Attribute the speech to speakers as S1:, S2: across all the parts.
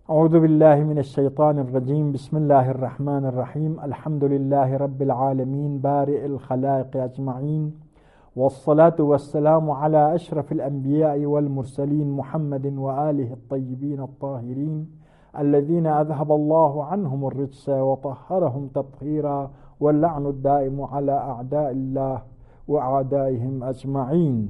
S1: اعوذ باللہ من الشیطان الرجیم بسم اللہ الرحمن الرحیم الحمد للہ رب العالمین بارئ الخلائق اجمعین والصلاة والسلام على اشرف الانبیاء والمرسلین محمد وآلہ الطیبین الطاہرین الذین اذهب اللہ عنہم الرجس وطہرہم تطہیرا واللعن الدائم على اعداء اللہ واعدائهم اجمعین۔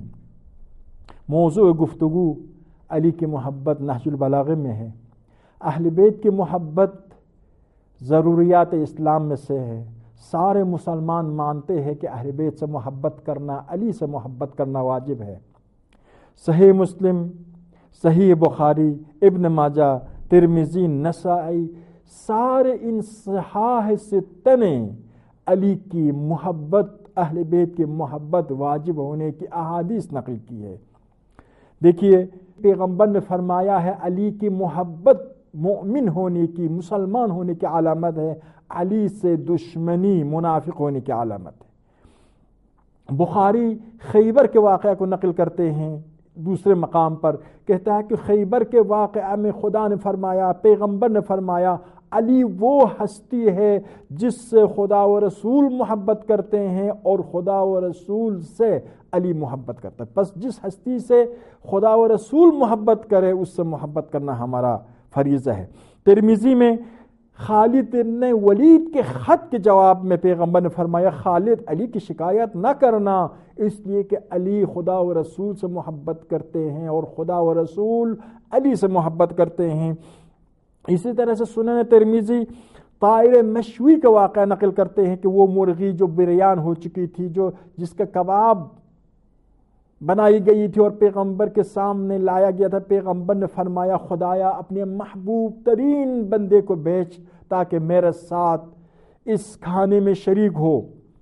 S1: موضوع گفتگو علی کی محبت نہج البلاغہ میں ہے۔ اہل بیت کی محبت ضروریات اسلام میں سے ہے۔ سارے مسلمان مانتے ہیں کہ اہل بیت سے محبت کرنا، علی سے محبت کرنا واجب ہے۔ صحیح مسلم، صحیح بخاری، ابن ماجہ، ترمذی، نسائی، سارے ان صحاح ستہ نے علی کی محبت، اہل بیت کی محبت واجب ہونے کی احادیث نقل کی ہے۔ دیکھیے، پیغمبر نے فرمایا ہے علی کی محبت مومن ہونے کی، مسلمان ہونے کی علامت ہے، علی سے دشمنی منافق ہونے کی علامت ہے۔ بخاری خیبر کے واقعہ کو نقل کرتے ہیں دوسرے مقام پر، کہتا ہے کہ خیبر کے واقعہ میں خدا نے فرمایا، پیغمبر نے فرمایا، علی وہ ہستی ہے جس سے خدا و رسول محبت کرتے ہیں اور خدا و رسول سے علی محبت کرتا ہے۔ پس جس ہستی سے خدا و رسول محبت کرے اس سے محبت کرنا ہمارا فریضہ ہے۔ ترمذی میں خالد بن ولید کے خط کے جواب میں پیغمبر نے فرمایا، خالد علی کی شکایت نہ کرنا، اس لیے کہ علی خدا و رسول سے محبت کرتے ہیں اور خدا و رسول علی سے محبت کرتے ہیں۔ اسی طرح سے سنن ترمذی طائر مشوی کا واقعہ نقل کرتے ہیں کہ وہ مرغی جو بریان ہو چکی تھی، جس کا کباب بنائی گئی تھی اور پیغمبر کے سامنے لایا گیا تھا، پیغمبر نے فرمایا، خدایا اپنے محبوب ترین بندے کو بیچ تاکہ میرے ساتھ اس کھانے میں شریک ہو۔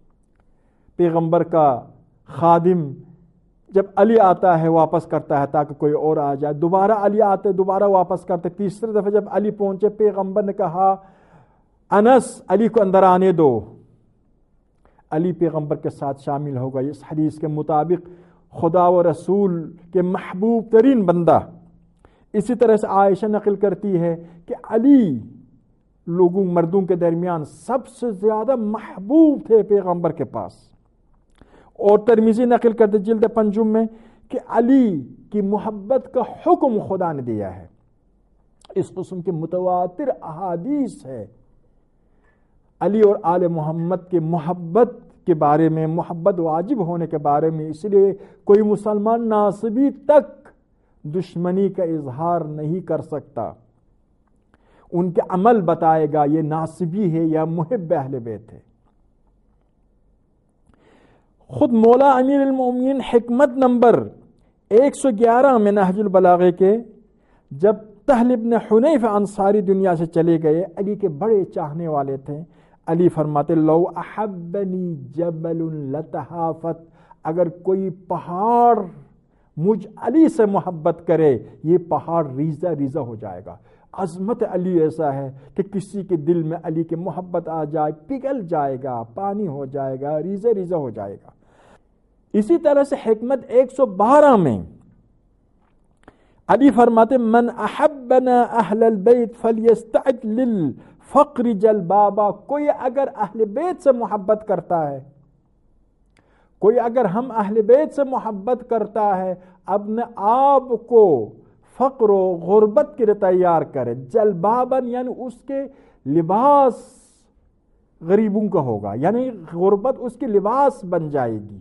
S1: پیغمبر کا خادم جب علی آتا ہے واپس کرتا ہے تاکہ کوئی اور آ جائے، دوبارہ علی آتے دوبارہ واپس کرتے، تیسری دفعہ جب علی پہنچے پیغمبر نے کہا، انس علی کو اندر آنے دو۔ علی پیغمبر کے ساتھ شامل ہو گئے۔ اس حدیث کے مطابق خدا و رسول کے محبوب ترین بندہ۔ اسی طرح سے عائشہ نقل کرتی ہے کہ علی لوگوں مردوں کے درمیان سب سے زیادہ محبوب تھے پیغمبر کے پاس۔ اور ترمذی نقل کرتے جلد پنجم میں کہ علی کی محبت کا حکم خدا نے دیا ہے۔ اس قسم کے متواتر احادیث ہے علی اور آل محمد کی محبت کے بارے میں، محبت واجب ہونے کے بارے میں۔ اس لیے کوئی مسلمان ناصبی تک دشمنی کا اظہار نہیں کر سکتا، ان کے عمل بتائے گا یہ ناصبی ہے یا محب اہل بیت ہے۔ خود مولا امیر المومنین حکمت نمبر 111 میں نہج البلاغہ کے، جب طلحہ بن حنیف انصاری دنیا سے چلے گئے، علی کے بڑے چاہنے والے تھے۔ علی فرماتے، لو احبنی جبل لتہافت، اگر کوئی پہاڑ مجھ علی سے محبت کرے یہ پہاڑ ریزہ ریزہ ہو جائے گا۔ عظمت علی ایسا ہے کہ کسی کے دل میں علی کی محبت آ جائے پگھل جائے گا، پانی ہو جائے گا، ریزہ ریزہ ہو جائے گا۔ اسی طرح سے حکمت 112 میں علی فرماتے، من احبنا اہل البیت فلیستعد للفقر جلبابا، کوئی اگر اہل بیت سے محبت کرتا ہے، کوئی اگر ہم اہل بیت سے محبت کرتا ہے، اپنے آپ کو فقر و غربت کے لیے تیار کرے۔ جلبابن یعنی اس کے لباس غریبوں کا ہوگا، یعنی غربت اس کی لباس بن جائے گی۔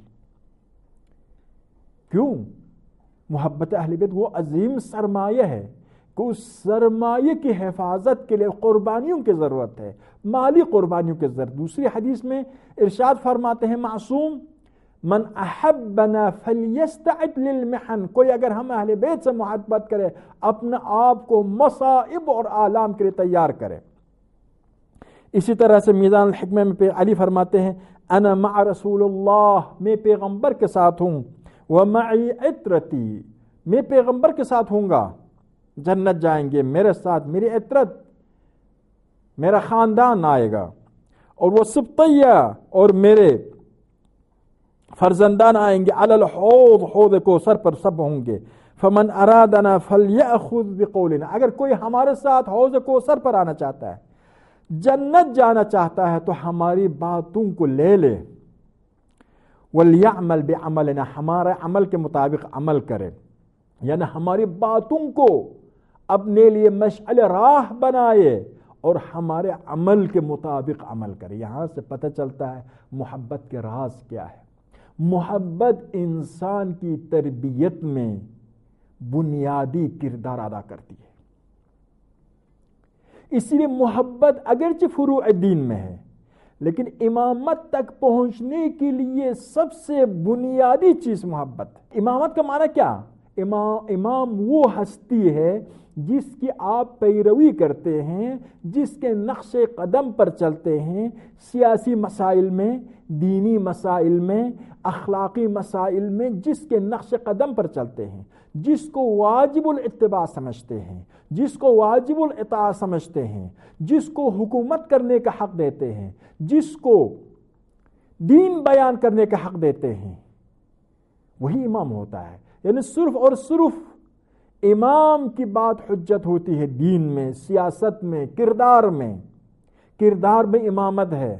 S1: کیوں؟ محبت اہل بیت وہ عظیم سرمایہ ہے کہ اس سرمایہ کی حفاظت کے لیے قربانیوں کی ضرورت ہے، مالی قربانیوں کی ضرورت۔ دوسری حدیث میں ارشاد فرماتے ہیں معصوم، من احبنا فلیستعد للمحن، کوئی اگر ہم اہل بیت سے محبت کرے اپنے آپ کو مصائب اور آلام کے لیے تیار کرے۔ اسی طرح سے میزان الحکمہ میں علی فرماتے ہیں، انا مع رسول اللہ، میں پیغمبر کے ساتھ ہوں، ومعی عطرتی، میں پیغمبر کے ساتھ ہوں گا، جنت جائیں گے میرے ساتھ، میری عطرت، میرا خاندان آئے گا، اور وہ سبطیہ اور میرے فرزندان آئیں گے، علی الحوض، حوض کوثر پر سب ہوں گے، فمن ارادنا فلیأخذ بقولنا، اگر کوئی ہمارے ساتھ حوض کوثر پر آنا چاہتا ہے، جنت جانا چاہتا ہے، تو ہماری باتوں کو لے لے، ولیعمل بعملنا، ہمارے عمل کے مطابق عمل کرے، یعنی ہماری باتوں کو اپنے لیے مشعل راہ بنائے اور ہمارے عمل کے مطابق عمل کرے۔ یہاں سے پتہ چلتا ہے محبت کے راز کیا ہے۔ محبت انسان کی تربیت میں بنیادی کردار ادا کرتی ہے، اس لیے محبت اگرچہ فروع دین میں ہے، لیکن امامت تک پہنچنے کے لیے سب سے بنیادی چیز محبت ہے۔ امامت کا معنی کیا؟ امام وہ ہستی ہے جس کی آپ پیروی کرتے ہیں، جس کے نقش قدم پر چلتے ہیں، سیاسی مسائل میں، دینی مسائل میں، اخلاقی مسائل میں جس کے نقش قدم پر چلتے ہیں، جس کو واجب الاتباع سمجھتے ہیں، جس کو واجب الاطاعت سمجھتے ہیں، جس کو حکومت کرنے کا حق دیتے ہیں، جس کو دین بیان کرنے کا حق دیتے ہیں، وہی امام ہوتا ہے۔ یعنی صرف اور صرف امام کی بات حجت ہوتی ہے دین میں، سیاست میں، کردار میں امامت ہے۔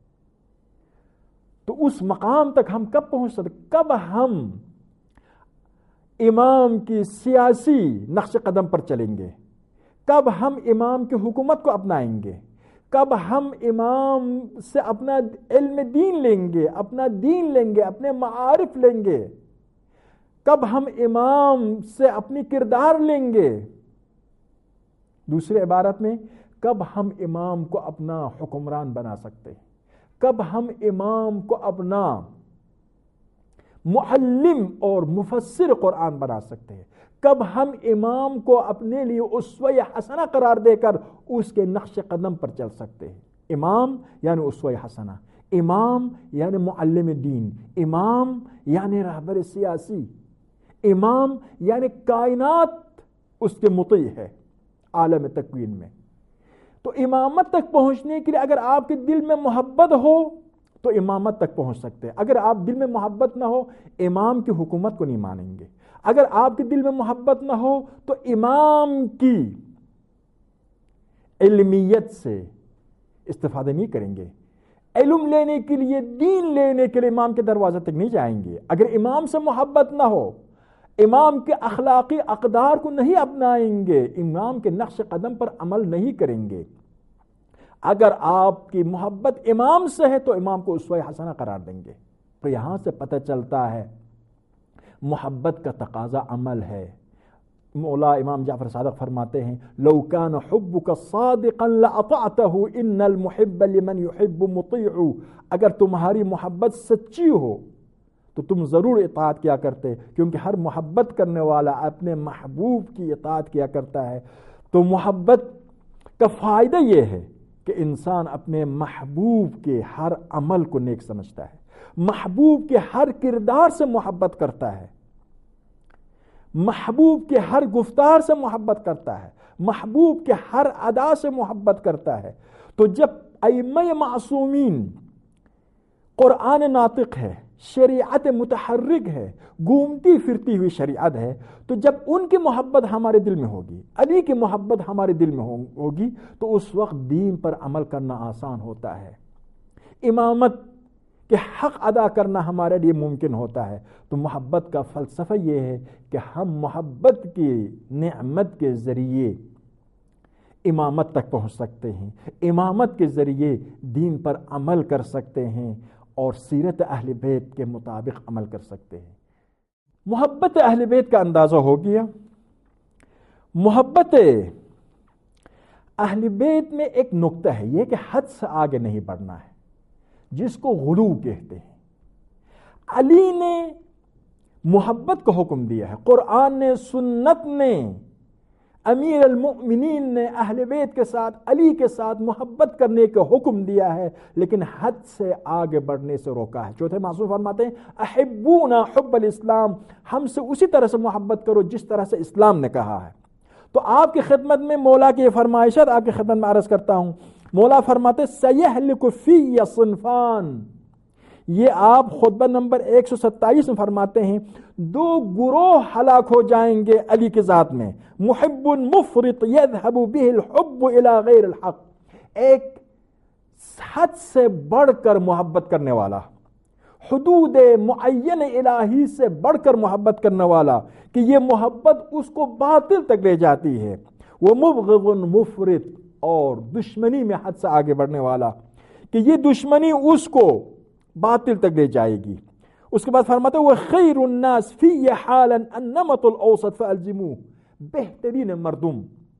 S1: تو اس مقام تک ہم کب پہنچ سکتے؟ کب ہم امام کی سیاسی نقش قدم پر چلیں گے، کب ہم امام کی حکومت کو اپنائیں گے، کب ہم امام سے اپنا علم دین لیں گے، اپنا دین لیں گے، اپنے معارف لیں گے، کب ہم امام سے اپنی کردار لیں گے، دوسری عبارت میں کب ہم امام کو اپنا حکمران بنا سکتے ہیں، کب ہم امام کو اپنا معلم اور مفسر قرآن بنا سکتے ہیں، کب ہم امام کو اپنے لیے اسوہ حسنہ قرار دے کر اس کے نقش قدم پر چل سکتے ہیں۔ امام یعنی اسوہ حسنہ، امام یعنی معلم دین، امام یعنی رہبر سیاسی، امام یعنی کائنات اس کے مطیع ہے عالم تکوین میں۔ تو امامت تک پہنچنے کے لیے اگر آپ کے دل میں محبت ہو تو امامت تک پہنچ سکتے ہیں۔ اگر آپ دل میں محبت نہ ہو، امام کی حکومت کو نہیں مانیں گے۔ اگر آپ کے دل میں محبت نہ ہو تو امام کی علمیت سے استفادہ نہیں کریں گے، علم لینے کے لیے، دین لینے کے لیے امام کے دروازے تک نہیں جائیں گے۔ اگر امام سے محبت نہ ہو، امام کے اخلاقی اقدار کو نہیں اپنائیں گے، امام کے نقش قدم پر عمل نہیں کریں گے۔ اگر آپ کی محبت امام سے ہے تو امام کو اسوہ حسنہ قرار دیں گے۔ تو یہاں سے پتہ چلتا ہے محبت کا تقاضا عمل ہے۔ مولا امام جعفر صادق فرماتے ہیں لو کان حبک صادقا لاطعته ان المحب لمن يحب مطیع، اگر تمہاری محبت سچی ہو تو تم ضرور اطاعت کیا کرتے، کیونکہ ہر محبت کرنے والا اپنے محبوب کی اطاعت کیا کرتا ہے۔ تو محبت کا فائدہ یہ ہے کہ انسان اپنے محبوب کے ہر عمل کو نیک سمجھتا ہے، محبوب کے ہر کردار سے محبت کرتا ہے، محبوب کے ہر گفتار سے محبت کرتا ہے، محبوب کے ہر ادا سے محبت کرتا ہے۔ تو جب ائمہ معصومین قرآن ناطق ہے، شریعت متحرک ہے، گھومتی پھرتی ہوئی شریعت ہے، تو جب ان کی محبت ہمارے دل میں ہوگی، علی کی محبت ہمارے دل میں ہوگی، تو اس وقت دین پر عمل کرنا آسان ہوتا ہے، امامت کہ حق ادا کرنا ہمارے لیے ممکن ہوتا ہے۔ تو محبت کا فلسفہ یہ ہے کہ ہم محبت کی نعمت کے ذریعے امامت تک پہنچ سکتے ہیں، امامت کے ذریعے دین پر عمل کر سکتے ہیں اور سیرت اہل بیت کے مطابق عمل کر سکتے ہیں۔ محبت اہل بیت کا اندازہ ہو گیا۔ محبت اہل بیت میں ایک نقطہ ہے یہ کہ حد سے آگے نہیں بڑھنا ہے، جس کو غلو کہتے ہیں۔ علی نے محبت کا حکم دیا ہے، قرآن نے، سنت نے، امیر المؤمنین نے اہل بیت کے ساتھ، علی کے ساتھ محبت کرنے کا حکم دیا ہے، لیکن حد سے آگے بڑھنے سے روکا ہے۔ چوتھے معصوم فرماتے ہیں احبونا حب الاسلام، ہم سے اسی طرح سے محبت کرو جس طرح سے اسلام نے کہا ہے۔ تو آپ کی خدمت میں مولا کی فرمائشات آپ کی خدمت میں عرض کرتا ہوں۔ مولا فرماتے سیہلک فی صنفان، یہ آپ خطبہ نمبر 127 میں فرماتے ہیں 2 گروہ ہلاک ہو جائیں گے علی کی ذات میں، محب مفرط یذهب به الحب الى غیر الحق، ایک حد سے بڑھ کر محبت کرنے والا، حدود معین الہی سے بڑھ کر محبت کرنے والا کہ یہ محبت اس کو باطل تک لے جاتی ہے، وہ مبغض مفرط، اور دشمنی میں حد سے آگے بڑھنے والا کہ یہ دشمنی اس کو باطل تک لے جائے گی۔ اس کے بعد فرماتا ہے وہ خیر الناس فی حالا النمط الاوسط فالزموه، بہترین مردم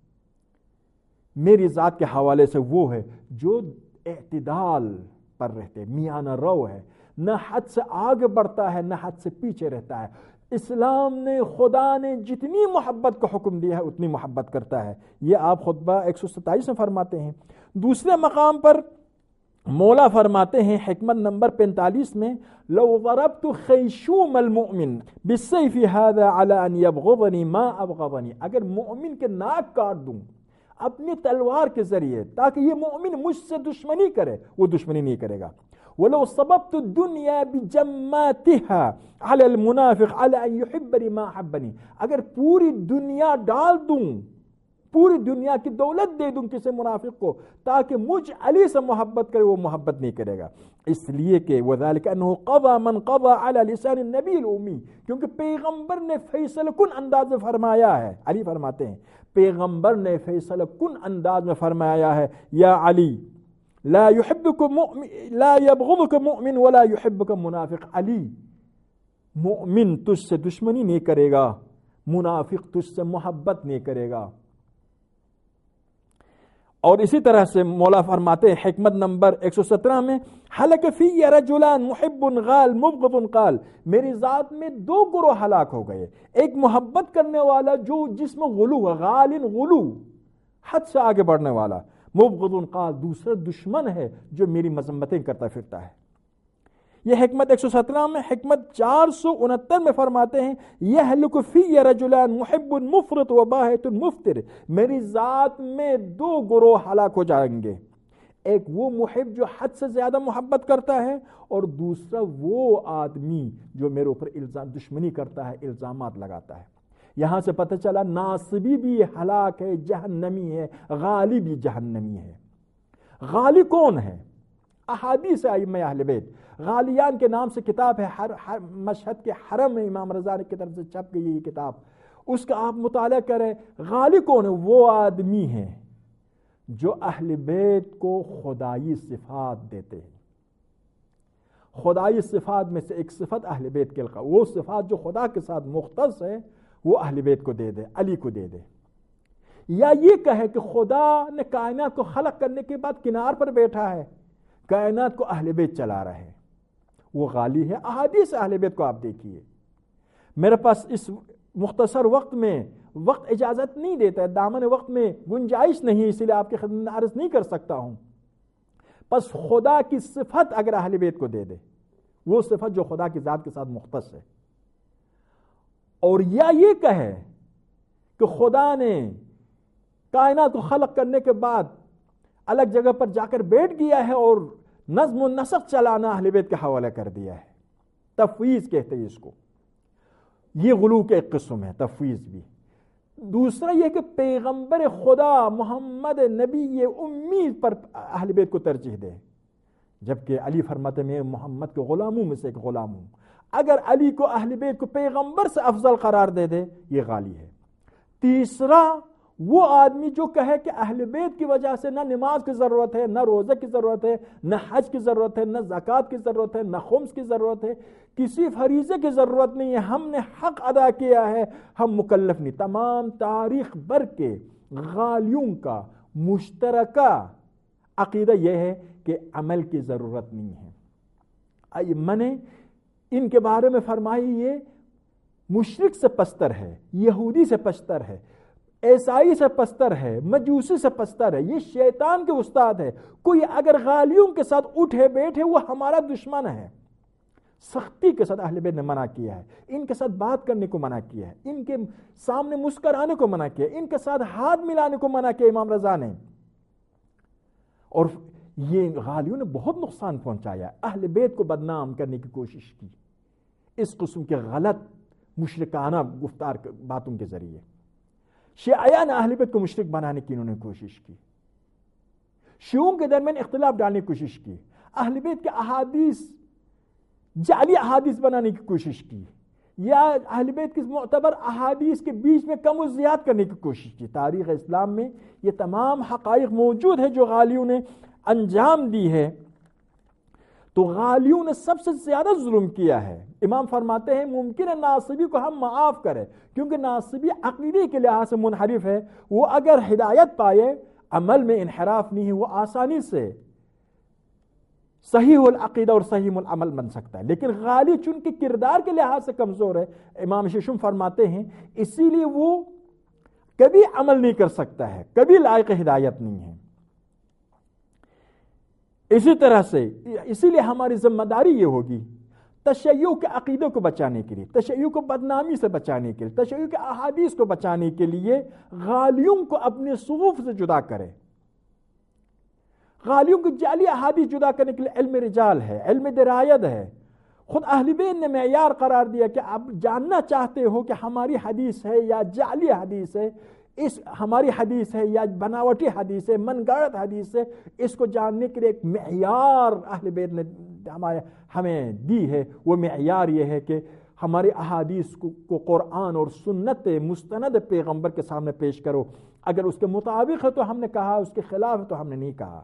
S1: میری ذات کے حوالے سے وہ ہے جو اعتدال پر رہتے، میانہ رو ہے، نہ حد سے آگے بڑھتا ہے نہ حد سے پیچھے رہتا ہے۔ اسلام نے، خدا نے جتنی محبت کو حکم دیا ہے اتنی محبت کرتا ہے۔ یہ آپ خطبہ 127 میں فرماتے ہیں۔ دوسرے مقام پر مولا فرماتے ہیں حکمت نمبر 45 میں لو ضربت خیشوم المؤمن بالسیف هذا على ان يبغضني ما ابغضني، اگر مومن کے ناک کاٹ دوں اپنی تلوار کے ذریعے تاکہ یہ مومن مجھ سے دشمنی کرے، وہ دشمنی نہیں کرے گا۔ وَلَوْ صَبَبْتُ الدُّنْيَا بِجَمَّاتِهَا عَلَى الْمُنَافِقِ عَلَى أَنْ يُحِبَّنِي مَا أَحَبَّنِي، اگر پوری دنیا ڈال دوں، پوری دنیا کی دولت دے دوں کسی منافق کو تاکہ مجھ علی سے محبت کرے، وہ محبت نہیں کرے گا، اس لیے کہ وَذَلِكَ أَنَّهُ قَضَى مَنْ قَضَى عَلَى لِسَانِ النَّبِيِّ الْأُمِّيِّ، کیونکہ پیغمبر نے فیصلہ کن انداز میں فرمایا ہے۔ علی فرماتے ہیں پیغمبر نے فیصلہ کن انداز میں فرمایا ہے، یا علی لا يحبك مؤمن لا يبغضك مؤمن ولا يحبك منافق، علی مؤمن تجھ سے دشمنی نہیں کرے گا، منافق تجھ سے محبت نہیں کرے گا۔ اور اسی طرح سے مولا فرماتے ہیں حکمت نمبر 117 میں حلق فی رجلان محب غال مبغض قال، میری ذات میں 2 گروہ ہلاک ہو گئے، ایک محبت کرنے والا جو جس میں غلو ہے، غال غلو، حد سے آگے بڑھنے والا، مبغض قال دوسرا دشمن ہے جو میری مذمتیں کرتا پھرتا ہے۔ یہ حکمت 117 میں۔ حکمت 469 میں فرماتے ہیں یہلک فی رجلان محب مفرط و باہت مفتر، میری ذات میں 2 گروہ ہلاک ہو جائیں گے، ایک وہ محب جو حد سے زیادہ محبت کرتا ہے، اور دوسرا وہ آدمی جو میرے اوپر دشمنی کرتا ہے، الزامات لگاتا ہے۔ یہاں سے پتہ چلا ناصبی بھی ہلاک ہے، جہنمی ہے، غالی بھی جہنمی ہے۔ غالی کون ہے؟ احادیث ائمہ اہل بیت، غالیان کے نام سے کتاب ہے، مشہد کے حرم میں امام رضا کی طرف سے چھپ گئی یہ کتاب، اس کا آپ مطالعہ کریں۔ غالی کون ہے؟ وہ آدمی ہے جو اہل بیت کو خدائی صفات دیتے ہیں۔ خدائی صفات میں سے ایک صفت اہل بیت کے وہ صفات جو خدا کے ساتھ مختص ہے وہ اہل بیت کو دے دے، علی کو دے دے، یا یہ کہے کہ خدا نے کائنات کو خلق کرنے کے بعد کنار پر بیٹھا ہے، کائنات کو اہل بیت چلا رہے ہیں، وہ غالی ہے۔ احادیث اہل بیت کو آپ دیکھیے۔ میرے پاس اس مختصر وقت میں وقت اجازت نہیں دیتا ہے، دامن وقت میں گنجائش نہیں، اس لیے آپ کی خدمت میں عرض نہیں کر سکتا ہوں۔ پس خدا کی صفت اگر اہل بیت کو دے دے، وہ صفت جو خدا کی ذات کے ساتھ مختص ہے، اور یا یہ کہے کہ خدا نے کائنات کو خلق کرنے کے بعد الگ جگہ پر جا کر بیٹھ گیا ہے اور نظم و نسق چلانا اہل بیت کے حوالے کر دیا ہے، تفویض کہتے ہیں اس کو، یہ غلو کے ایک قسم ہے، تفویض بھی۔ دوسرا یہ کہ پیغمبر خدا محمد نبی امی پر اہل بیت کو ترجیح دے، جبکہ علی فرماتے میں محمد کے غلاموں میں سے ایک غلام ہوں۔ اگر علی کو اہل بیت کو پیغمبر سے افضل قرار دے دے، یہ غالی ہے۔ تیسرا وہ آدمی جو کہے کہ اہل بیت کی وجہ سے نہ نماز کی ضرورت ہے، نہ روزے کی ضرورت ہے، نہ حج کی ضرورت ہے، نہ زکوٰۃ کی ضرورت ہے، نہ خمس کی ضرورت ہے، کسی فریضے کی ضرورت نہیں ہے، ہم نے حق ادا کیا ہے، ہم مکلف نہیں۔ تمام تاریخ بھر کے غالیوں کا مشترکہ عقیدہ یہ ہے کہ عمل کی ضرورت نہیں ہے۔ ائمہ نے ان کے بارے میں فرمائی یہ مشرک سے پستر ہے، یہودی سے پستر ہے، عیسائی سے پستر ہے، مجوسی سے پستر ہے، یہ شیطان کے استاد ہے۔ کوئی اگر غالیوں کے ساتھ اٹھے بیٹھے وہ ہمارا دشمن ہے۔ سختی کے ساتھ اہل بیت نے منع کیا ہے، ان کے ساتھ بات کرنے کو منع کیا ہے، ان کے سامنے مسکرانے کو منع کیا ہے، ان کے ساتھ ہاتھ ملانے کو منع کیا امام رضا نے۔ اور یہ غالیوں نے بہت نقصان پہنچایا، اہل بیت کو بدنام کرنے کی کوشش کی اس قسم کے غلط مشرکانہ گفتار باتوں کے ذریعے۔ شیعیان اہل بیت کو مشرک بنانے کی انہوں نے کوشش کی، شیعوں کے درمیان اختلاف ڈالنے کی کوشش کی، اہل بیت کے احادیث جعلی احادیث بنانے کی کوشش کی، یا اہل بیت کے معتبر احادیث کے بیچ میں کم و زیاد کرنے کی کوشش کی۔ تاریخ اسلام میں یہ تمام حقائق موجود ہے جو غالیوں نے انجام دی ہے۔ تو غالیوں نے سب سے زیادہ ظلم کیا ہے۔ امام فرماتے ہیں ممکن ہے ناصبی کو ہم معاف کریں، کیونکہ ناصبی عقیدے کے لحاظ سے منحرف ہے، وہ اگر ہدایت پائے، عمل میں انحراف نہیں ہے، وہ آسانی سے صحیح العقیدہ اور صحیح العمل بن سکتا ہے۔ لیکن غالی چونکہ کردار کے لحاظ سے کمزور ہے، امام ششم فرماتے ہیں اسی لیے وہ کبھی عمل نہیں کر سکتا ہے، کبھی لائق ہدایت نہیں ہے۔ اسی طرح سے اسی لیے ہماری ذمہ داری یہ ہوگی تشیع کے عقیدے کو بچانے کے لیے، تشیع کو بدنامی سے بچانے کے لیے، تشیع کے احادیث کو بچانے کے لیے غالیوں کو اپنے صفوف سے جدا کرے۔ غالیوں کو جعلی احادیث جدا کرنے کے لیے علم رجال ہے، علم درایت ہے۔ خود اہل بیت نے معیار قرار دیا کہ آپ جاننا چاہتے ہو کہ ہماری حدیث ہے یا جعلی حدیث ہے، اس ہماری حدیث ہے یا بناوٹی حدیث ہے، من گڑت حدیث ہے، اس کو جاننے کے لیے ایک معیار اہل بیت نے ہمیں دی ہے۔ وہ معیار یہ ہے کہ ہماری احادیث کو قرآن اور سنت مستند پیغمبر کے سامنے پیش کرو، اگر اس کے مطابق ہے تو ہم نے کہا، اس کے خلاف ہے تو ہم نے نہیں کہا۔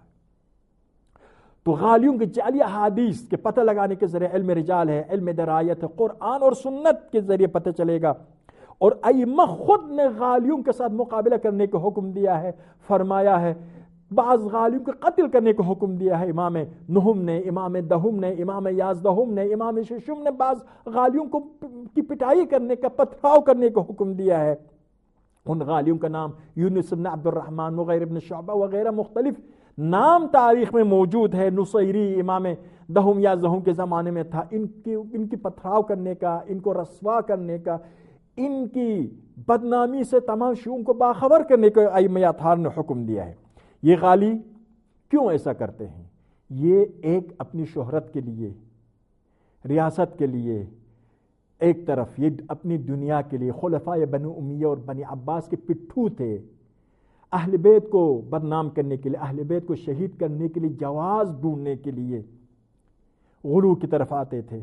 S1: تو غالیوں کے جعلی احادیث کے پتہ لگانے کے ذریعے علم رجال ہے، علم درایت ہے، قرآن اور سنت کے ذریعے پتہ چلے گا۔ اور ائمہ خود نے غالیوں کے ساتھ مقابلہ کرنے کا حکم دیا ہے، فرمایا ہے، بعض غالیوں کے قتل کرنے کا حکم دیا ہے۔ امام نہم نے، امام دہم نے، امام یازدہم نے، امام ششم نے بعض غالیوں کی پٹائی کرنے کا، پتھراؤ کرنے کا حکم دیا ہے۔ ان غالیوں کا نام یونس بن عبد الرحمن، مغیر بن شعبہ وغیرہ مختلف نام تاریخ میں موجود ہے۔ نصیری امام دہم یازدہم کے زمانے میں تھا۔ ان کی پتھراؤ کرنے کا، ان کو رسوا کرنے کا، ان کی بدنامی سے تمام شیعوں کو باخبر کرنے کا ائمہ اطہار نے حکم دیا ہے۔ یہ غالی کیوں ایسا کرتے ہیں؟ یہ ایک اپنی شہرت کے لیے، ریاست کے لیے، ایک طرف یہ اپنی دنیا کے لیے، خلفائے بنو امیہ اور بنی عباس کے پٹھو تھے، اہل بیت کو بدنام کرنے کے لیے، اہل بیت کو شہید کرنے کے لیے جواز ڈھونڈنے کے لیے غلو کی طرف آتے تھے۔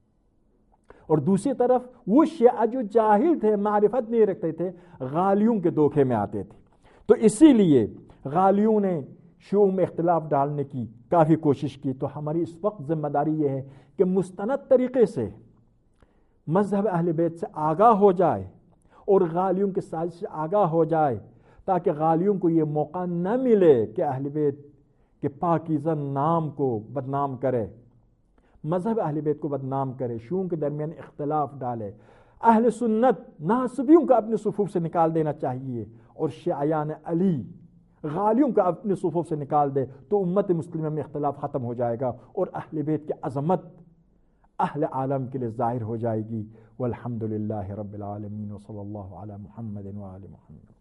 S1: اور دوسری طرف وہ شیعہ جو جاہل تھے، معرفت نہیں رکھتے تھے، غالیوں کے دھوکے میں آتے تھے۔ تو اسی لیے غالیوں نے شیعوں میں اختلاف ڈالنے کی کافی کوشش کی۔ تو ہماری اس وقت ذمہ داری یہ ہے کہ مستند طریقے سے مذہب اہل بیت سے آگاہ ہو جائے اور غالیوں کے سازش سے آگاہ ہو جائے، تاکہ غالیوں کو یہ موقع نہ ملے کہ اہل بیت کے پاکیزہ نام کو بدنام کرے، مذہب اہل بیت کو بدنام کرے، شیعوں کے درمیان اختلاف ڈالے۔ اہل سنت ناصبیوں کو اپنے صفوف سے نکال دینا چاہیے، اور شیعیان علی غالیوں کو اپنے صفوف سے نکال دے، تو امت مسلمہ میں اختلاف ختم ہو جائے گا اور اہل بیت کی عظمت اہل عالم کے لیے ظاہر ہو جائے گی۔ والحمد للہ رب العالمین، وصلی اللہ علی محمد وآل محمد۔